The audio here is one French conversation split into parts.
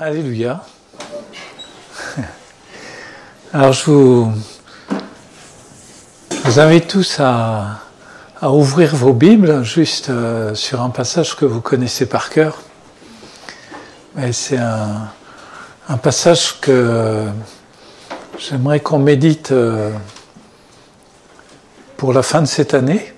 Alléluia. Alors je vous invite tous à ouvrir vos Bibles juste sur un passage que vous connaissez par cœur. Mais c'est un passage que j'aimerais qu'on médite pour la fin de cette année.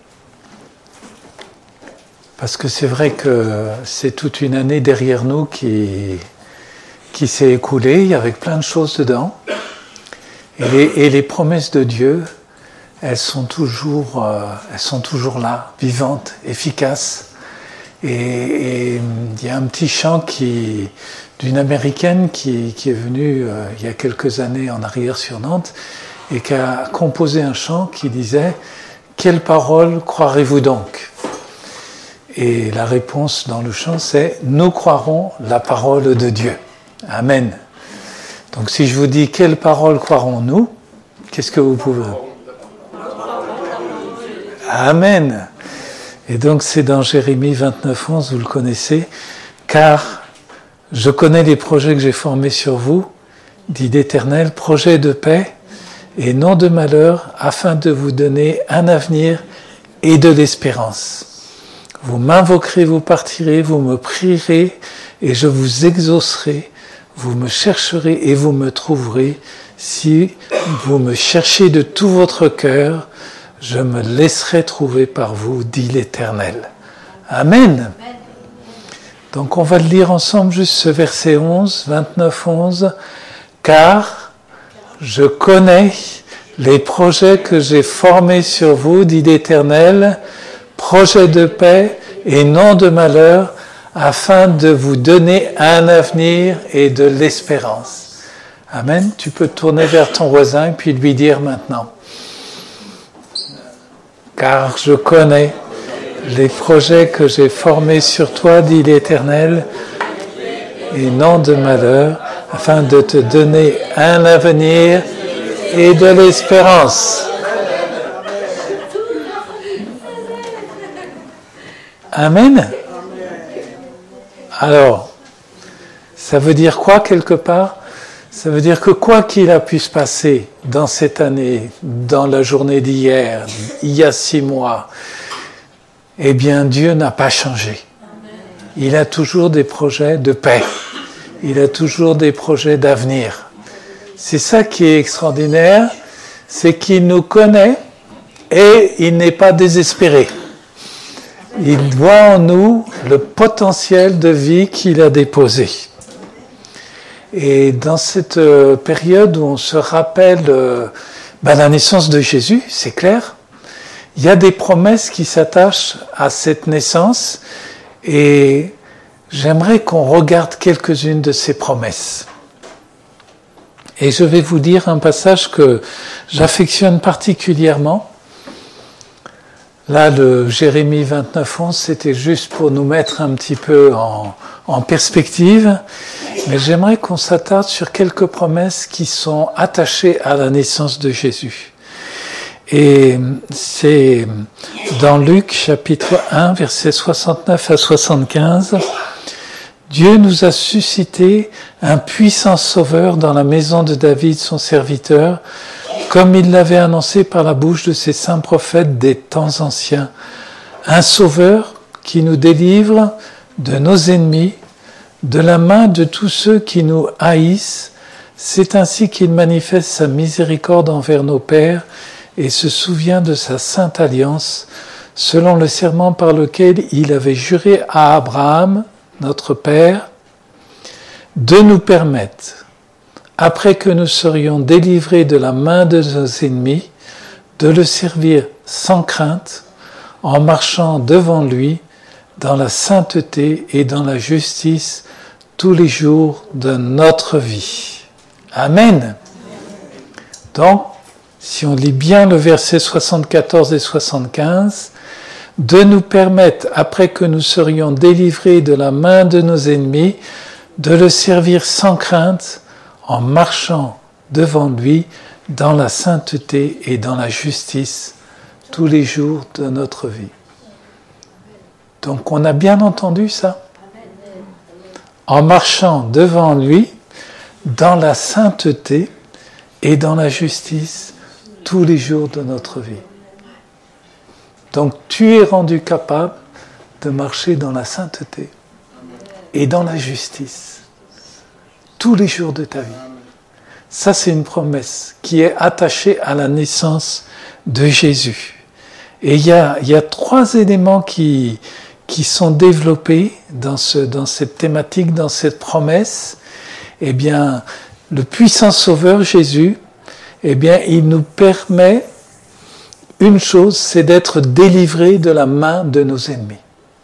Parce que c'est vrai que c'est toute une année derrière nous qui s'est écoulée, avec plein de choses dedans. Et les promesses de Dieu, elles sont toujours là, vivantes, efficaces. Et il y a un petit chant d'une Américaine qui est venue il y a quelques années en arrière sur Nantes et qui a composé un chant qui disait « Quelle parole croirez-vous donc ?» Et la réponse dans le chant, c'est « Nous croirons la parole de Dieu ». Amen. Donc si je vous dis « Quelle parole croirons-nous ?» qu'est-ce que vous pouvez... Amen. Et donc c'est dans Jérémie 29, 11, vous le connaissez. « Car je connais les projets que j'ai formés sur vous, dit l'Éternel, projets de paix et non de malheur, afin de vous donner un avenir et de l'espérance. Vous m'invoquerez, vous partirez, vous me prierez et je vous exaucerai. Vous me chercherez et vous me trouverez. Si vous me cherchez de tout votre cœur, je me laisserai trouver par vous, dit l'Éternel. » Amen. Donc on va le lire ensemble, juste ce verset 11, 29, 11. « Car je connais les projets que j'ai formés sur vous, dit l'Éternel, projet de paix et non de malheur, afin de vous donner un avenir et de l'espérance. » Amen. Tu peux te tourner vers ton voisin et puis lui dire maintenant. « Car je connais les projets que j'ai formés sur toi, dit l'Éternel, et non de malheur, afin de te donner un avenir et de l'espérance. » Amen. Alors, ça veut dire quoi quelque part ? Ça veut dire que quoi qu'il a pu se passer dans cette année, dans la journée d'hier, il y a 6 mois, eh bien Dieu n'a pas changé. Il a toujours des projets de paix. Il a toujours des projets d'avenir. C'est ça qui est extraordinaire, c'est qu'il nous connaît et il n'est pas désespéré. Il voit en nous le potentiel de vie qu'il a déposé. Et dans cette période où on se rappelle la naissance de Jésus, c'est clair, il y a des promesses qui s'attachent à cette naissance et j'aimerais qu'on regarde quelques-unes de ces promesses. Et je vais vous dire un passage que j'affectionne particulièrement. Là, le Jérémie 29, 11, c'était juste pour nous mettre un petit peu en perspective. Mais j'aimerais qu'on s'attarde sur quelques promesses qui sont attachées à la naissance de Jésus. Et c'est dans Luc, chapitre 1, versets 69 à 75. Dieu nous a suscité un puissant sauveur dans la maison de David, son serviteur, comme il l'avait annoncé par la bouche de ses saints prophètes des temps anciens. Un sauveur qui nous délivre de nos ennemis, de la main de tous ceux qui nous haïssent. C'est ainsi qu'il manifeste sa miséricorde envers nos pères et se souvient de sa sainte alliance, selon le serment par lequel il avait juré à Abraham, notre père, de nous permettre, après que nous serions délivrés de la main de nos ennemis, de le servir sans crainte, en marchant devant lui dans la sainteté et dans la justice tous les jours de notre vie. Amen. Donc, si on lit bien le verset 74 et 75, de nous permettre, après que nous serions délivrés de la main de nos ennemis, de le servir sans crainte, en marchant devant lui dans la sainteté et dans la justice tous les jours de notre vie. Donc on a bien entendu ça ? en marchant devant lui dans la sainteté et dans la justice tous les jours de notre vie. Donc tu es rendu capable de marcher dans la sainteté et dans la justice tous les jours de ta vie. Ça, c'est une promesse qui est attachée à la naissance de Jésus. Et il y a 3 éléments qui sont développés dans cette thématique, dans cette promesse. Eh bien, le puissant Sauveur Jésus, eh bien, il nous permet une chose, c'est d'être délivré de la main de nos ennemis.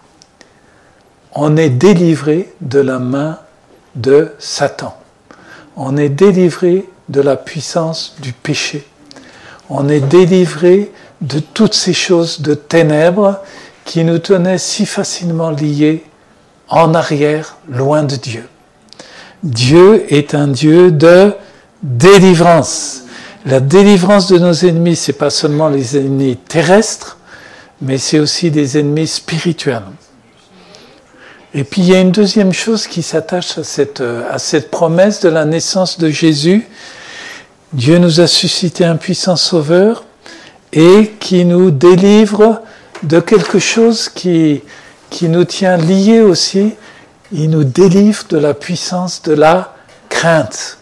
On est délivré de la main de Satan. On est délivré de la puissance du péché. On est délivré de toutes ces choses de ténèbres qui nous tenaient si facilement liés en arrière, loin de Dieu. Dieu est un Dieu de délivrance. La délivrance de nos ennemis, c'est pas seulement les ennemis terrestres, mais c'est aussi des ennemis spirituels. Et puis il y a une deuxième chose qui s'attache à cette promesse de la naissance de Jésus. Dieu nous a suscité un puissant Sauveur et qui nous délivre de quelque chose qui nous tient liés aussi. Il nous délivre de la puissance de la crainte.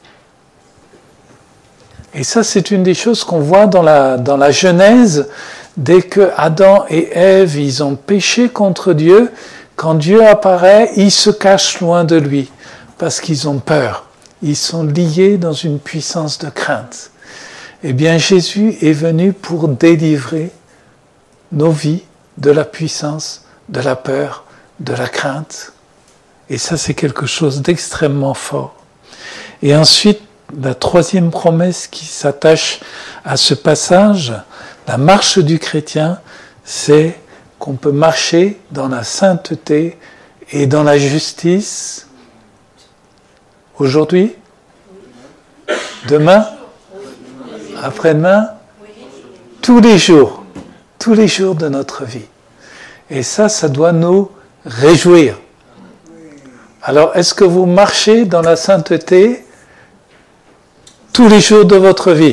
Et ça, c'est une des choses qu'on voit dans la Genèse. Dès que Adam et Ève, ils ont péché contre Dieu, quand Dieu apparaît, ils se cachent loin de lui parce qu'ils ont peur. Ils sont liés dans une puissance de crainte. Eh bien, Jésus est venu pour délivrer nos vies de la puissance, de la peur, de la crainte. Et ça, c'est quelque chose d'extrêmement fort. Et ensuite, la 3e promesse qui s'attache à ce passage, la marche du chrétien, c'est qu'on peut marcher dans la sainteté et dans la justice aujourd'hui, demain, après-demain, tous les jours de notre vie. Et ça doit nous réjouir. Alors, est-ce que vous marchez dans la sainteté tous les jours de votre vie?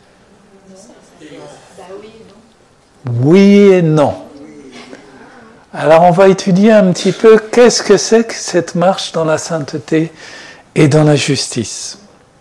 Oui et non. Alors on va étudier un petit peu qu'est-ce que c'est que cette marche dans la sainteté et dans la justice.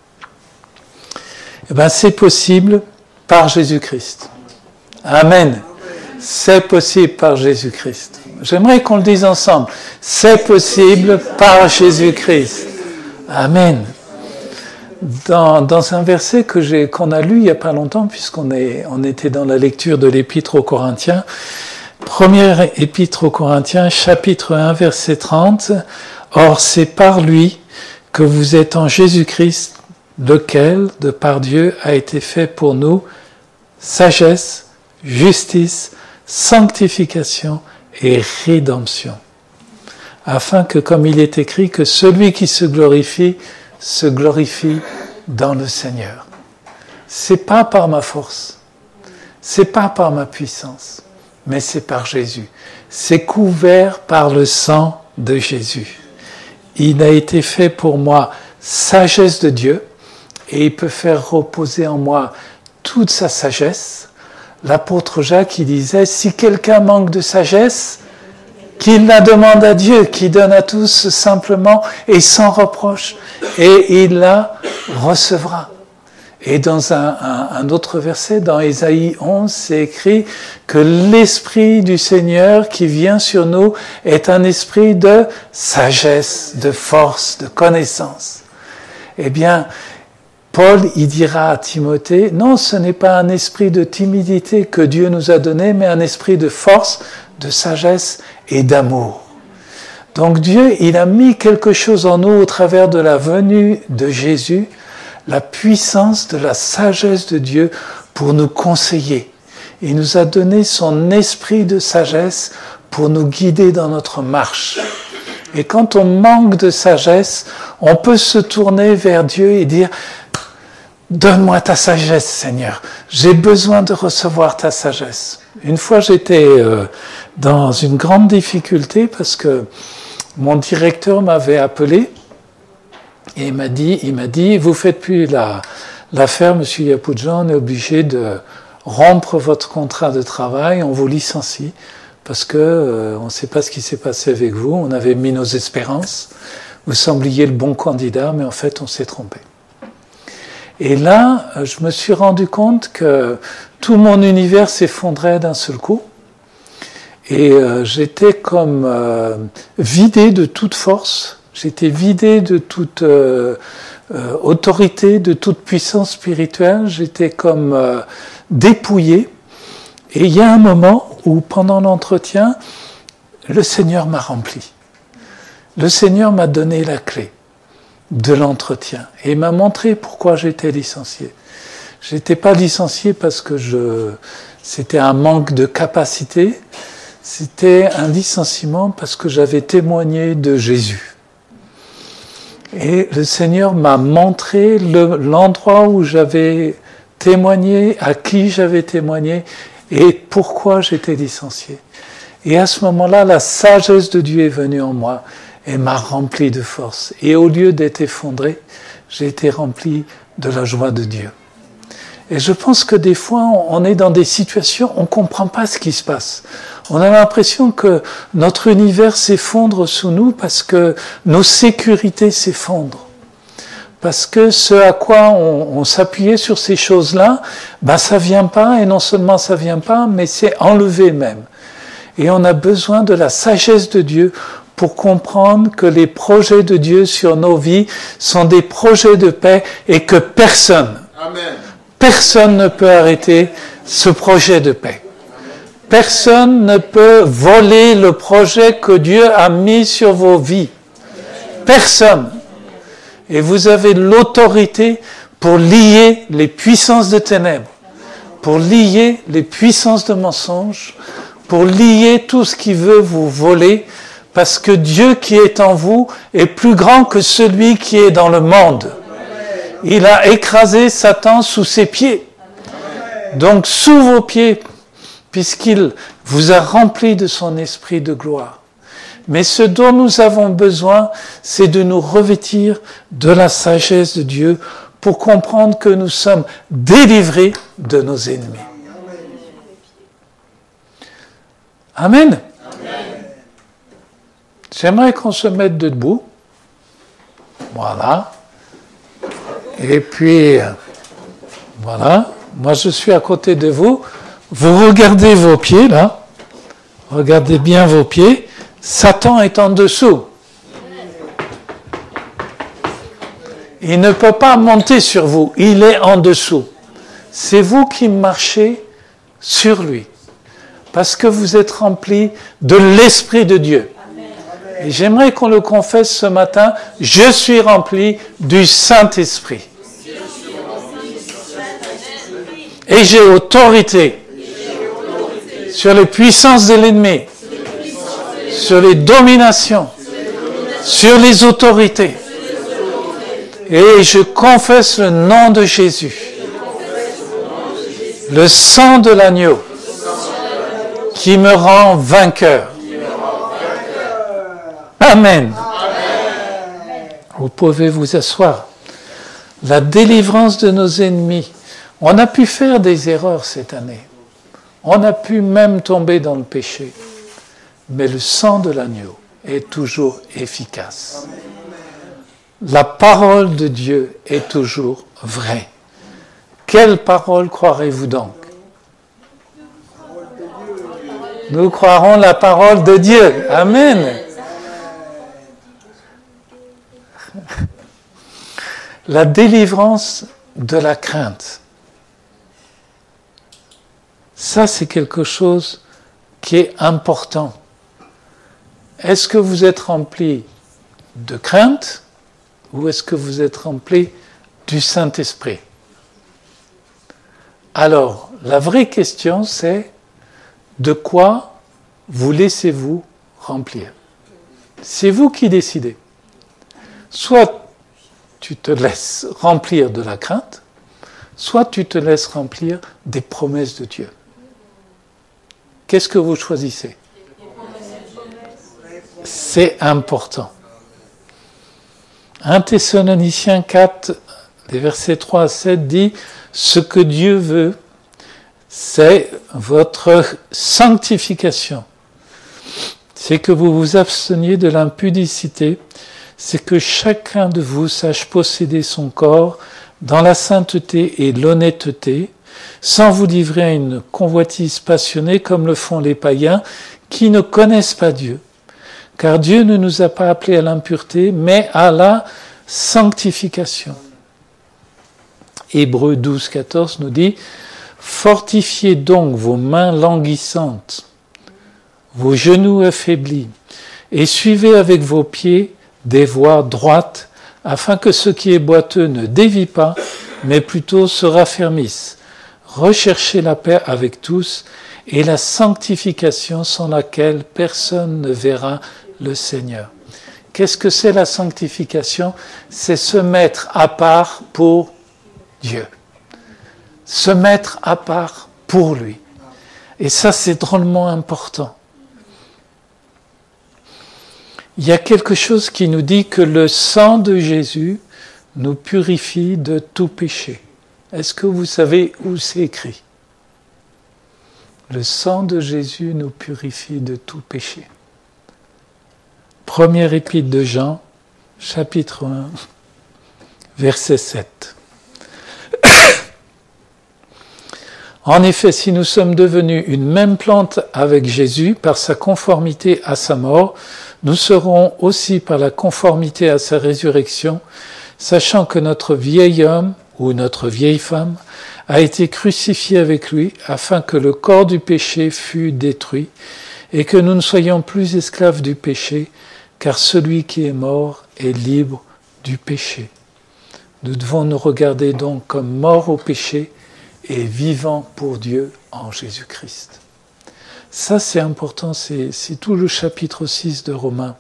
Eh bien, c'est possible par Jésus-Christ. Amen. C'est possible par Jésus-Christ. J'aimerais qu'on le dise ensemble. C'est possible par Jésus-Christ. Amen. Dans un verset qu'on a lu il n'y a pas longtemps, puisqu'on était dans la lecture de l'Épître aux Corinthiens, première Épître aux Corinthiens, chapitre 1, verset 30, « Or c'est par lui que vous êtes en Jésus-Christ, lequel, de par Dieu, a été fait pour nous sagesse, justice, sanctification et rédemption, afin que, comme il est écrit, que celui qui se glorifie dans le Seigneur. » C'est pas par ma force, c'est pas par ma puissance, mais c'est par Jésus. C'est couvert par le sang de Jésus. Il a été fait pour moi sagesse de Dieu et il peut faire reposer en moi toute sa sagesse. L'apôtre Jacques, il disait, si quelqu'un manque de sagesse, qu'il la demande à Dieu, qui donne à tous simplement et sans reproche, et il la recevra. Et dans un autre verset, dans Ésaïe 11, c'est écrit que l'Esprit du Seigneur qui vient sur nous est un esprit de sagesse, de force, de connaissance. Eh bien, Paul, il dira à Timothée, non, ce n'est pas un esprit de timidité que Dieu nous a donné, mais un esprit de force, de sagesse et d'amour. Donc Dieu, il a mis quelque chose en nous au travers de la venue de Jésus, la puissance de la sagesse de Dieu pour nous conseiller. Il nous a donné son esprit de sagesse pour nous guider dans notre marche. Et quand on manque de sagesse, on peut se tourner vers Dieu et dire « Donne-moi ta sagesse, Seigneur. J'ai besoin de recevoir ta sagesse. » Une fois, j'étais dans une grande difficulté parce que mon directeur m'avait appelé et il m'a dit, vous faites plus l'affaire, Monsieur Yapoudjan, on est obligé de rompre votre contrat de travail, on vous licencie parce que on ne sait pas ce qui s'est passé avec vous, on avait mis nos espérances, vous sembliez le bon candidat, mais en fait on s'est trompé. Et là, je me suis rendu compte que tout mon univers s'effondrait d'un seul coup. Et j'étais comme vidé de toute force, j'étais vidé de toute autorité, de toute puissance spirituelle, j'étais comme dépouillé. Et il y a un moment où, pendant l'entretien, le Seigneur m'a rempli. Le Seigneur m'a donné la clé de l'entretien et m'a montré pourquoi j'étais licencié. J'étais pas licencié parce que c'était un manque de capacité, c'était un licenciement parce que j'avais témoigné de Jésus. Et le Seigneur m'a montré l'endroit où j'avais témoigné, à qui j'avais témoigné et pourquoi j'étais licencié. Et à ce moment-là, la sagesse de Dieu est venue en moi et m'a rempli de force. Et au lieu d'être effondré, j'ai été rempli de la joie de Dieu. Et je pense que des fois, on est dans des situations, on ne comprend pas ce qui se passe. On a l'impression que notre univers s'effondre sous nous parce que nos sécurités s'effondrent. Parce que ce à quoi on s'appuyait sur ces choses-là, ça vient pas, et non seulement ça vient pas, mais c'est enlevé même. Et on a besoin de la sagesse de Dieu pour comprendre que les projets de Dieu sur nos vies sont des projets de paix et que personne ne peut arrêter ce projet de paix. Personne ne peut voler le projet que Dieu a mis sur vos vies. Personne. Et vous avez l'autorité pour lier les puissances de ténèbres, pour lier les puissances de mensonges, pour lier tout ce qui veut vous voler, parce que Dieu qui est en vous est plus grand que celui qui est dans le monde. Il a écrasé Satan sous ses pieds. Donc sous vos pieds, puisqu'il vous a rempli de son esprit de gloire. Mais ce dont nous avons besoin, c'est de nous revêtir de la sagesse de Dieu pour comprendre que nous sommes délivrés de nos ennemis. Amen. J'aimerais qu'on se mette debout. Voilà. Et puis, voilà. Moi, je suis à côté de vous. Vous regardez vos pieds, là. Regardez bien vos pieds. Satan est en dessous. Il ne peut pas monter sur vous. Il est en dessous. C'est vous qui marchez sur lui. Parce que vous êtes remplis de l'Esprit de Dieu. Et j'aimerais qu'on le confesse ce matin, je suis rempli du Saint-Esprit. Et j'ai autorité sur les puissances de l'ennemi, sur les dominations, sur les autorités. Et je confesse le nom de Jésus, le sang de l'agneau qui me rend vainqueur. Amen. Vous pouvez vous asseoir. La délivrance de nos ennemis. On a pu faire des erreurs cette année. On a pu même tomber dans le péché. Mais le sang de l'agneau est toujours efficace. La parole de Dieu est toujours vraie. Quelle parole croirez-vous donc? Nous croirons la parole de Dieu. Amen. La délivrance de la crainte. Ça, c'est quelque chose qui est important. Est-ce que vous êtes rempli de crainte ou est-ce que vous êtes rempli du Saint-Esprit? Alors, la vraie question, c'est de quoi vous laissez-vous remplir? C'est vous qui décidez. Soit tu te laisses remplir de la crainte, soit tu te laisses remplir des promesses de Dieu. Qu'est-ce que vous choisissez? c'est important. 1 Thessaloniciens 4, les versets 3 à 7 dit « Ce que Dieu veut, c'est votre sanctification. C'est que vous vous absteniez de l'impudicité, c'est que chacun de vous sache posséder son corps dans la sainteté et l'honnêteté, sans vous livrer à une convoitise passionnée comme le font les païens qui ne connaissent pas Dieu. Car Dieu ne nous a pas appelés à l'impureté, mais à la sanctification. » Hébreux 12, 14 nous dit « Fortifiez donc vos mains languissantes, vos genoux affaiblis, et suivez avec vos pieds des voies droites, afin que ce qui est boiteux ne dévie pas, mais plutôt se raffermisse. Recherchez la paix avec tous et la sanctification sans laquelle personne ne verra le Seigneur. » Qu'est-ce que c'est la sanctification? C'est se mettre à part pour Dieu. Se mettre à part pour lui. Et ça, c'est drôlement important. Il y a quelque chose qui nous dit que le sang de Jésus nous purifie de tout péché. Est-ce que vous savez où c'est écrit? Le sang de Jésus nous purifie de tout péché. Première épître de Jean, chapitre 1, verset 7. En effet, si nous sommes devenus une même plante avec Jésus par sa conformité à sa mort, nous serons aussi par la conformité à sa résurrection, sachant que notre vieil homme ou notre vieille femme a été crucifié avec lui afin que le corps du péché fût détruit et que nous ne soyons plus esclaves du péché, car celui qui est mort est libre du péché. Nous devons nous regarder donc comme morts au péché et vivants pour Dieu en Jésus-Christ. Ça, c'est important, c'est tout le chapitre 6 de Romains.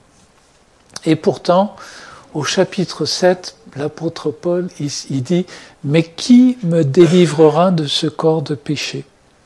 Et pourtant, au chapitre 7, l'apôtre Paul, il dit « Mais qui me délivrera de ce corps de péché ?»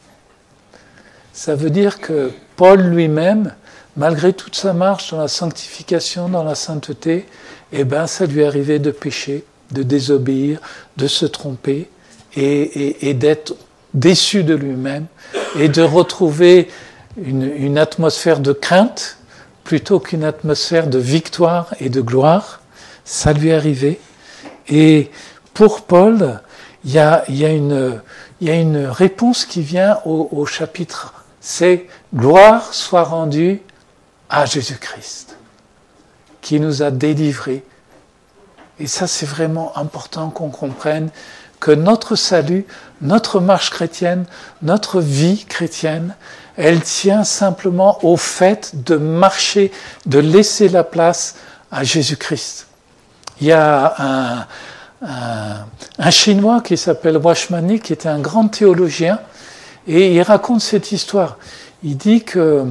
Ça veut dire que Paul lui-même, malgré toute sa marche dans la sanctification, dans la sainteté, ça lui arrivait de pécher, de désobéir, de se tromper et d'être déçu de lui-même et de retrouver une atmosphère de crainte plutôt qu'une atmosphère de victoire et de gloire. Ça lui arrivait. Et pour Paul, il y a une réponse qui vient au chapitre. C'est « Gloire soit rendue à Jésus-Christ, qui nous a délivrés. » Et ça, c'est vraiment important qu'on comprenne que notre salut, notre marche chrétienne, notre vie chrétienne, elle tient simplement au fait de marcher, de laisser la place à Jésus-Christ. Il y a un Chinois qui s'appelle Washmani, qui était un grand théologien, et il raconte cette histoire. Il dit que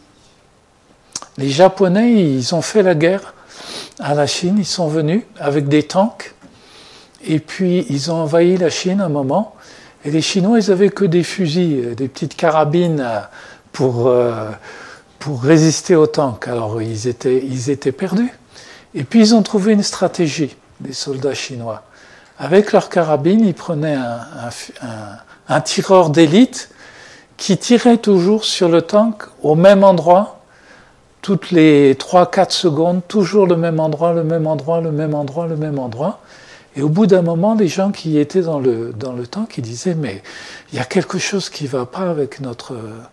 les Japonais, ils ont fait la guerre à la Chine, ils sont venus avec des tanks, et puis ils ont envahi la Chine un moment, et les Chinois, ils avaient que des fusils, des petites carabines pour résister aux tanks. Alors ils étaient perdus. Et puis ils ont trouvé une stratégie, des soldats chinois. Avec leurs carabines, ils prenaient un tireur d'élite qui tirait toujours sur le tank au même endroit, toutes les 3-4 secondes, toujours le même endroit, le même endroit, le même endroit, le même endroit. Et au bout d'un moment, les gens qui étaient dans le tank, ils disaient « Mais il y a quelque chose qui ne va pas avec notre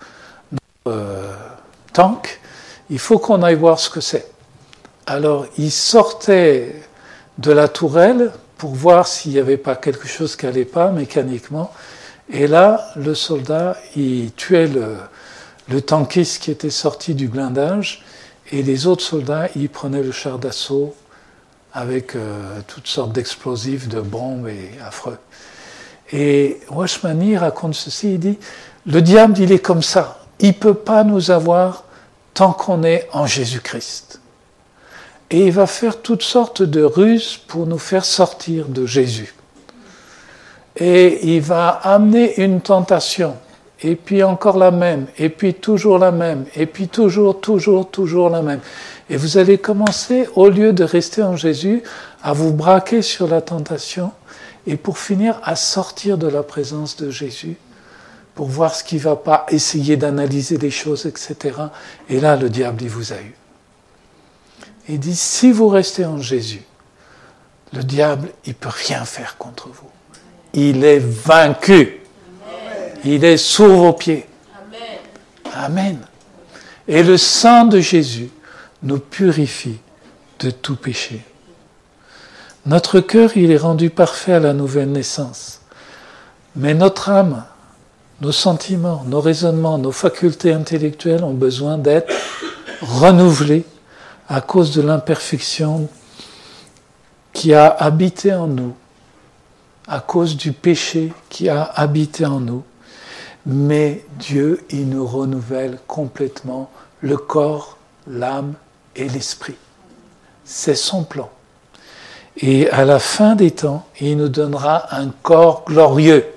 tank, il faut qu'on aille voir ce que c'est. » Alors, ils sortaient de la tourelle pour voir s'il n'y avait pas quelque chose qui n'allait pas mécaniquement. Et là, le soldat, il tuait le tankiste qui était sorti du blindage, et les autres soldats, ils prenaient le char d'assaut avec toutes sortes d'explosifs, de bombes et affreux. Et Washmani raconte ceci, il dit « Le diable, il est comme ça, il ne peut pas nous avoir tant qu'on est en Jésus-Christ. Et il va faire toutes sortes de ruses pour nous faire sortir de Jésus. Et il va amener une tentation et puis encore la même, et puis toujours la même, et puis toujours la même. Et vous allez commencer, au lieu de rester en Jésus, à vous braquer sur la tentation, et pour finir à sortir de la présence de Jésus, pour voir ce qui ne va pas, essayer d'analyser les choses, etc. Et là, le diable, il vous a eu. Il dit, si vous restez en Jésus, le diable, il ne peut rien faire contre vous. Il est vaincu. Il est sous vos pieds. Amen. Et le sang de Jésus nous purifie de tout péché. Notre cœur, il est rendu parfait à la nouvelle naissance. Mais notre âme, nos sentiments, nos raisonnements, nos facultés intellectuelles ont besoin d'être renouvelés à cause de l'imperfection qui a habité en nous, à cause du péché qui a habité en nous. Mais Dieu, il nous renouvelle complètement le corps, l'âme et l'esprit. C'est son plan. Et à la fin des temps, il nous donnera un corps glorieux.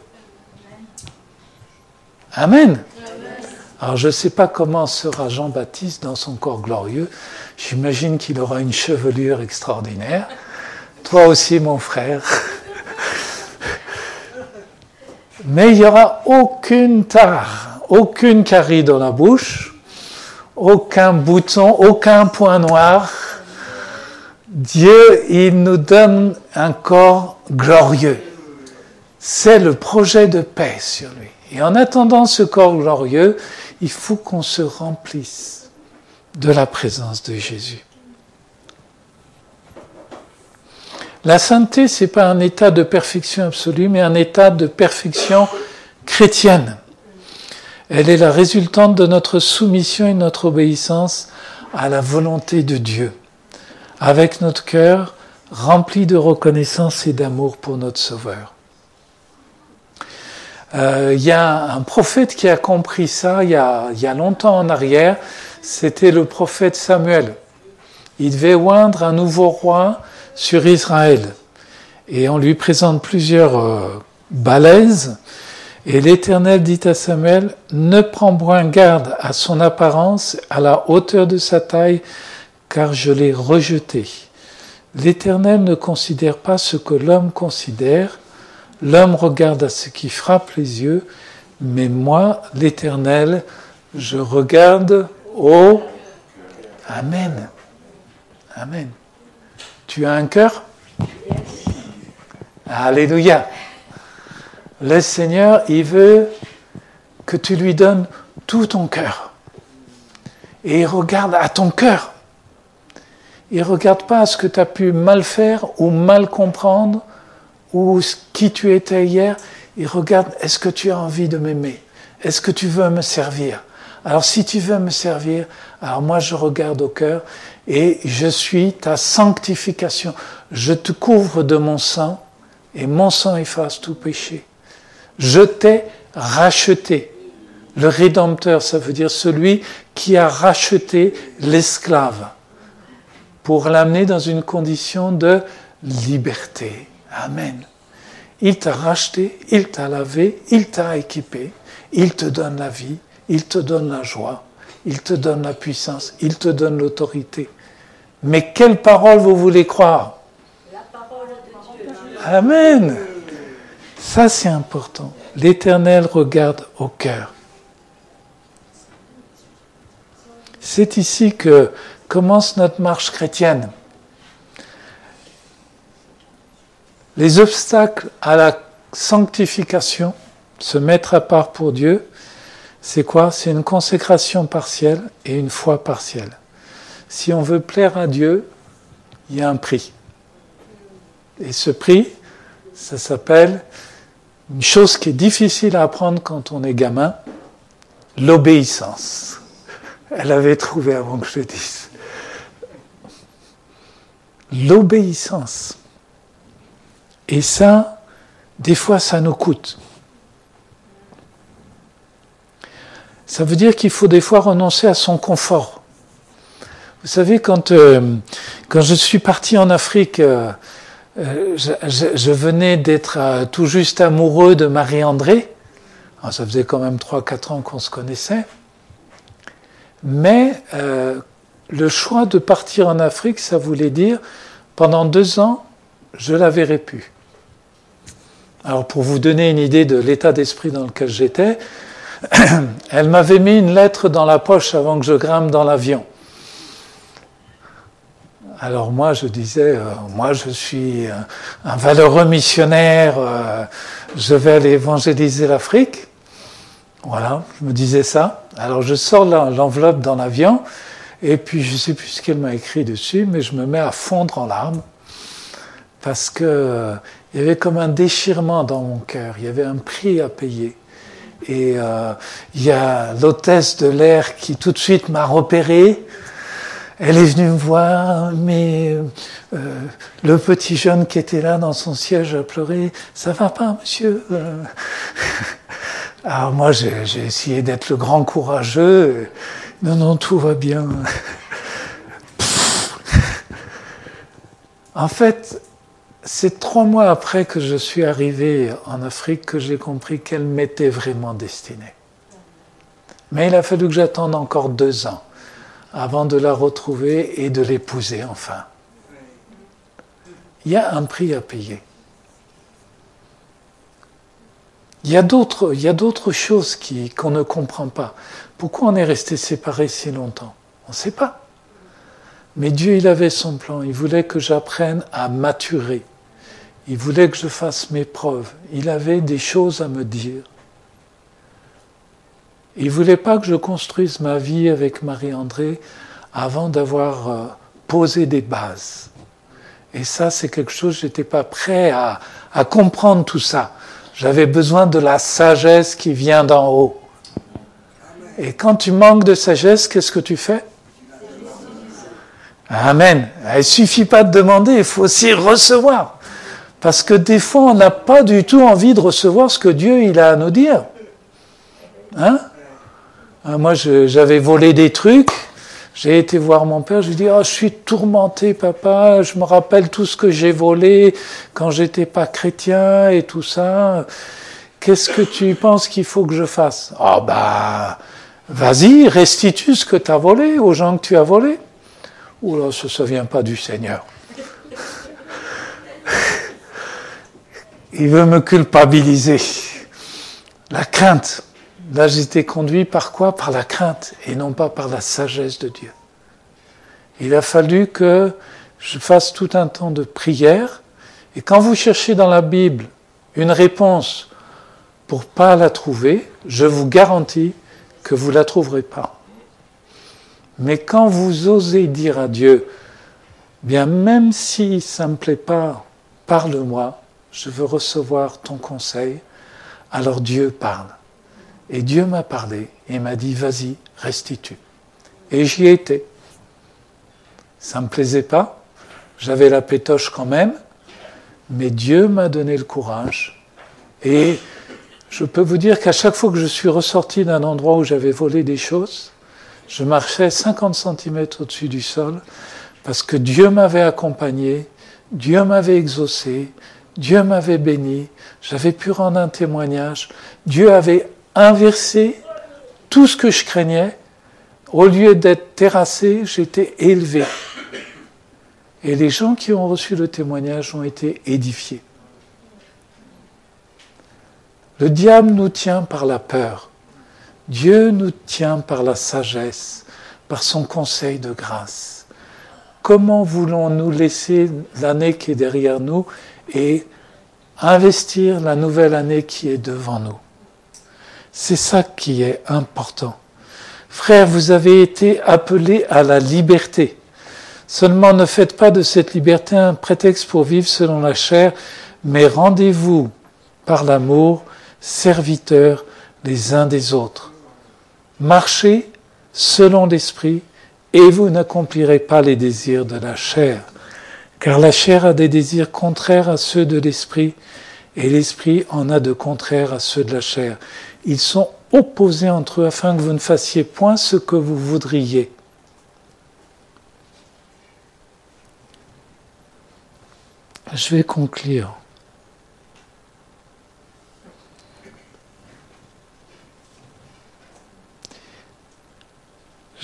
Amen. Alors je ne sais pas comment sera Jean-Baptiste dans son corps glorieux. J'imagine qu'il aura une chevelure extraordinaire. Toi aussi, mon frère. Mais il n'y aura aucune tare, aucune carie dans la bouche, aucun bouton, aucun point noir. Dieu, il nous donne un corps glorieux. C'est le projet de paix sur lui. Et en attendant ce corps glorieux, il faut qu'on se remplisse de la présence de Jésus. La sainteté, ce n'est pas un état de perfection absolue, mais un état de perfection chrétienne. Elle est la résultante de notre soumission et de notre obéissance à la volonté de Dieu, avec notre cœur rempli de reconnaissance et d'amour pour notre Sauveur. Y a un prophète qui a compris ça il y a longtemps en arrière, c'était le prophète Samuel. Il devait oindre un nouveau roi sur Israël. Et on lui présente plusieurs balaises. Et l'Éternel dit à Samuel, ne prends point garde à son apparence, à la hauteur de sa taille, car je l'ai rejeté. L'Éternel ne considère pas ce que l'homme considère. L'homme regarde à ce qui frappe les yeux, mais moi, l'Éternel, je regarde au... Amen. Amen. Tu as un cœur ? Alléluia. Le Seigneur, il veut que tu lui donnes tout ton cœur. Et il regarde à ton cœur. Il ne regarde pas à ce que tu as pu mal faire ou mal comprendre ou qui tu étais hier. Il regarde, est-ce que tu as envie de m'aimer ? Est-ce que tu veux me servir ? Alors si tu veux me servir, alors moi je regarde au cœur et je suis ta sanctification. Je te couvre de mon sang et mon sang efface tout péché. Je t'ai racheté. Le Rédempteur, ça veut dire celui qui a racheté l'esclave pour l'amener dans une condition de liberté. Amen. Il t'a racheté, il t'a lavé, il t'a équipé, il te donne la vie, il te donne la joie, il te donne la puissance, il te donne l'autorité. Mais quelle parole vous voulez croire ? La parole de Dieu. Amen. Ça c'est important. L'Éternel regarde au cœur. C'est ici que commence notre marche chrétienne. Les obstacles à la sanctification, se mettre à part pour Dieu, c'est quoi ? C'est une consécration partielle et une foi partielle. Si on veut plaire à Dieu, il y a un prix. Et ce prix, ça s'appelle une chose qui est difficile à apprendre quand on est gamin, l'obéissance. Elle avait trouvé avant que je le dise. L'obéissance. Et ça, des fois, ça nous coûte. Ça veut dire qu'il faut des fois renoncer à son confort. Vous savez, quand je suis parti en Afrique, je venais d'être tout juste amoureux de Marie-André. Alors, ça faisait quand même 3-4 ans qu'on se connaissait. Mais le choix de partir en Afrique, ça voulait dire, pendant 2 ans, je la verrai plus. Alors pour vous donner une idée de l'état d'esprit dans lequel j'étais, elle m'avait mis une lettre dans la poche avant que je grimpe dans l'avion. Alors moi je disais, moi je suis un valeureux missionnaire, je vais aller évangéliser l'Afrique. Voilà, je me disais ça. Alors je sors l'enveloppe dans l'avion, et puis je ne sais plus ce qu'elle m'a écrit dessus, mais je me mets à fondre en larmes, parce que il y avait comme un déchirement dans mon cœur, il y avait un prix à payer. Et il y a l'hôtesse de l'air qui tout de suite m'a repéré. Elle est venue me voir, mais le petit jeune qui était là dans son siège a pleuré. « Ça va pas, monsieur ?» Alors moi, j'ai essayé d'être le grand courageux. « Non, non, tout va bien. » En fait, c'est 3 mois après que je suis arrivé en Afrique que j'ai compris qu'elle m'était vraiment destinée. Mais il a fallu que j'attende encore 2 ans avant de la retrouver et de l'épouser enfin. Il y a un prix à payer. Il y a d'autres choses qu'on ne comprend pas. Pourquoi on est resté séparés si longtemps? On ne sait pas. Mais Dieu, il avait son plan. Il voulait que j'apprenne à maturer. Il voulait que je fasse mes preuves. Il avait des choses à me dire. Il ne voulait pas que je construise ma vie avec Marie-André avant d'avoir posé des bases. Et ça, c'est quelque chose, je n'étais pas prêt à comprendre tout ça. J'avais besoin de la sagesse qui vient d'en haut. Et quand tu manques de sagesse, qu'est-ce que tu fais? Amen. Il ne suffit pas de demander, il faut aussi recevoir. Parce que des fois, on n'a pas du tout envie de recevoir ce que Dieu il a à nous dire. Hein? Moi, j'avais volé des trucs. J'ai été voir mon père. Je lui ai dit, oh, je suis tourmenté, papa. Je me rappelle tout ce que j'ai volé quand j'étais pas chrétien et tout ça. Qu'est-ce que tu penses qu'il faut que je fasse? Oh, vas-y, restitue ce que tu as volé aux gens que tu as volés. Ouh là, ça vient pas du Seigneur. Il veut me culpabiliser. La crainte. Là, j'étais conduit par quoi? Par la crainte et non pas par la sagesse de Dieu. Il a fallu que je fasse tout un temps de prière. Et quand vous cherchez dans la Bible une réponse pour pas la trouver, je vous garantis que vous la trouverez pas. Mais quand vous osez dire à Dieu, bien même si ça me plaît pas, parle-moi, je veux recevoir ton conseil, alors Dieu parle. Et Dieu m'a parlé et m'a dit, vas-y, restitue. Et j'y ai été. Ça ne me plaisait pas, j'avais la pétoche quand même, mais Dieu m'a donné le courage. Et je peux vous dire qu'à chaque fois que je suis ressorti d'un endroit où j'avais volé des choses, je marchais 50 cm au-dessus du sol, parce que Dieu m'avait accompagné, Dieu m'avait exaucé, Dieu m'avait béni, j'avais pu rendre un témoignage, Dieu avait inversé tout ce que je craignais. Au lieu d'être terrassé, j'étais élevé. Et les gens qui ont reçu le témoignage ont été édifiés. Le diable nous tient par la peur. Dieu nous tient par la sagesse, par son conseil de grâce. Comment voulons-nous laisser l'année qui est derrière nous et investir la nouvelle année qui est devant nous? C'est ça qui est important. Frères, vous avez été appelés à la liberté. Seulement ne faites pas de cette liberté un prétexte pour vivre selon la chair, mais rendez-vous par l'amour, serviteurs les uns des autres. Marchez selon l'esprit et vous n'accomplirez pas les désirs de la chair. Car la chair a des désirs contraires à ceux de l'esprit et l'esprit en a de contraires à ceux de la chair. Ils sont opposés entre eux afin que vous ne fassiez point ce que vous voudriez. Je vais conclure.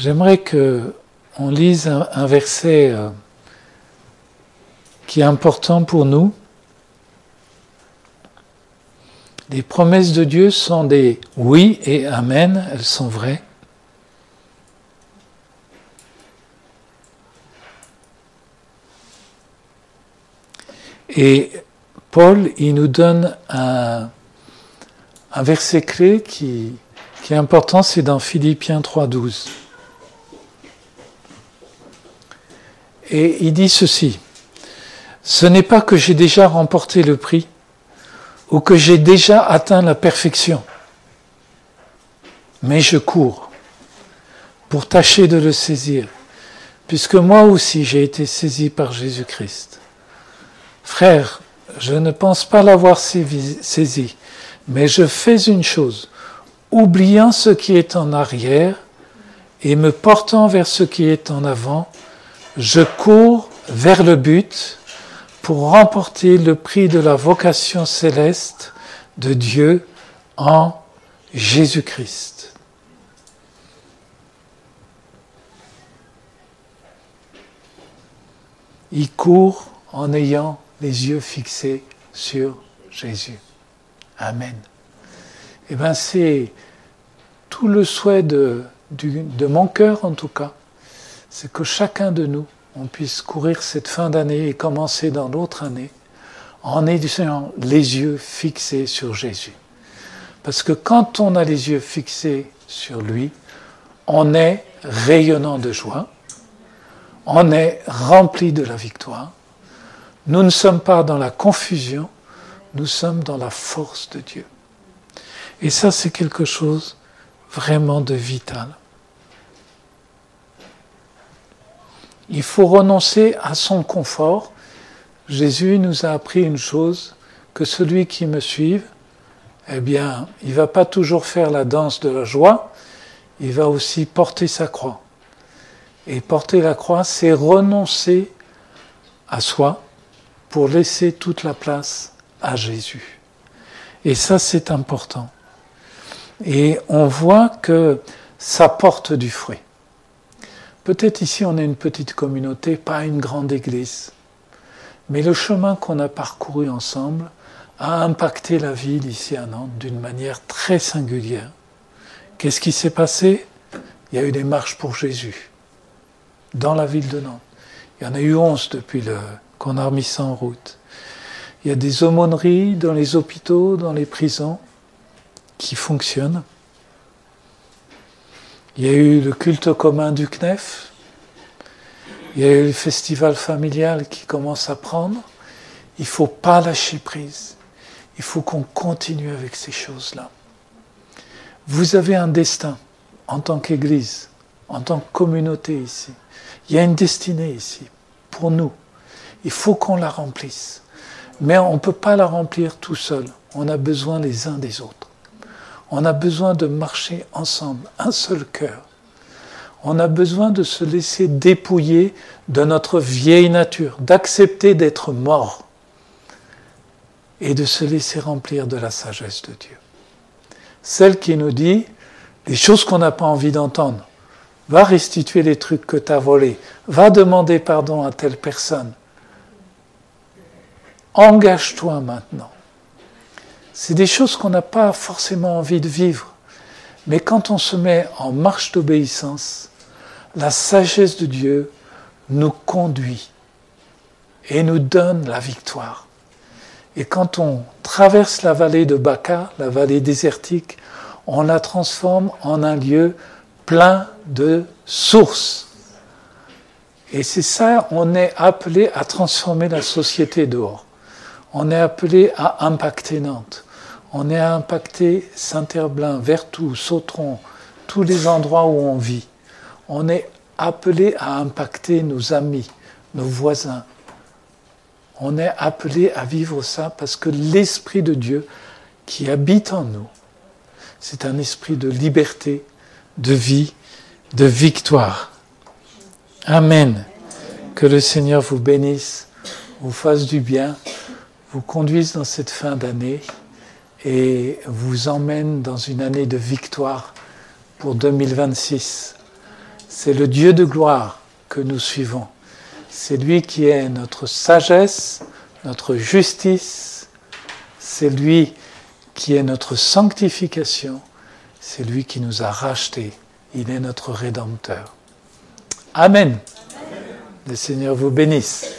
j'aimerais qu'on lise un verset qui est important pour nous. Les promesses de Dieu sont des oui et amen, elles sont vraies. Et Paul, il nous donne un verset clé qui est important, c'est dans Philippiens 3,12. Et il dit ceci: ce n'est pas que j'ai déjà remporté le prix ou que j'ai déjà atteint la perfection, mais je cours pour tâcher de le saisir, puisque moi aussi j'ai été saisi par Jésus-Christ. Frère, je ne pense pas l'avoir saisi, mais je fais une chose, oubliant ce qui est en arrière et me portant vers ce qui est en avant, je cours vers le but pour remporter le prix de la vocation céleste de Dieu en Jésus-Christ. Il court en ayant les yeux fixés sur Jésus. Amen. Eh bien, c'est tout le souhait de mon cœur, en tout cas, c'est que chacun de nous, on puisse courir cette fin d'année et commencer dans l'autre année en ayant les yeux fixés sur Jésus. Parce que quand on a les yeux fixés sur lui, on est rayonnant de joie, on est rempli de la victoire. Nous ne sommes pas dans la confusion, nous sommes dans la force de Dieu. Et ça, c'est quelque chose vraiment de vital. Il faut renoncer à son confort. Jésus nous a appris une chose, que celui qui me suive, eh bien, il ne va pas toujours faire la danse de la joie, il va aussi porter sa croix. Et porter la croix, c'est renoncer à soi pour laisser toute la place à Jésus. Et ça, c'est important. Et on voit que ça porte du fruit. Peut-être ici, on est une petite communauté, pas une grande église. Mais le chemin qu'on a parcouru ensemble a impacté la vie d'ici à Nantes d'une manière très singulière. Qu'est-ce qui s'est passé? Il y a eu des marches pour Jésus dans la ville de Nantes. Il y en a eu 11 depuis qu'on a remis ça en route. Il y a des aumôneries dans les hôpitaux, dans les prisons, qui fonctionnent. Il y a eu le culte commun du CNEF. Il y a eu le festival familial qui commence à prendre. Il ne faut pas lâcher prise. Il faut qu'on continue avec ces choses-là. Vous avez un destin en tant qu'Église, en tant que communauté ici. Il y a une destinée ici, pour nous. Il faut qu'on la remplisse. Mais on ne peut pas la remplir tout seul. On a besoin les uns des autres. On a besoin de marcher ensemble, un seul cœur. On a besoin de se laisser dépouiller de notre vieille nature, d'accepter d'être mort et de se laisser remplir de la sagesse de Dieu. Celle qui nous dit les choses qu'on n'a pas envie d'entendre. Va restituer les trucs que tu as volés. Va demander pardon à telle personne. Engage-toi maintenant. C'est des choses qu'on n'a pas forcément envie de vivre. Mais quand on se met en marche d'obéissance, la sagesse de Dieu nous conduit et nous donne la victoire. Et quand on traverse la vallée de Baca, la vallée désertique, on la transforme en un lieu plein de sources. Et c'est ça, on est appelé à transformer la société dehors. On est appelé à impacter Nantes. On est à impacter Saint-Herblain, Vertou, Sautron, tous les endroits où on vit. On est appelé à impacter nos amis, nos voisins. On est appelé à vivre ça parce que l'Esprit de Dieu qui habite en nous, c'est un esprit de liberté, de vie, de victoire. Amen. Que le Seigneur vous bénisse, vous fasse du bien, vous conduise dans cette fin d'année et vous emmène dans une année de victoire pour 2026. C'est le Dieu de gloire que nous suivons. C'est lui qui est notre sagesse, notre justice. C'est lui qui est notre sanctification. C'est lui qui nous a rachetés. Il est notre Rédempteur. Amen. Le Seigneur vous bénisse.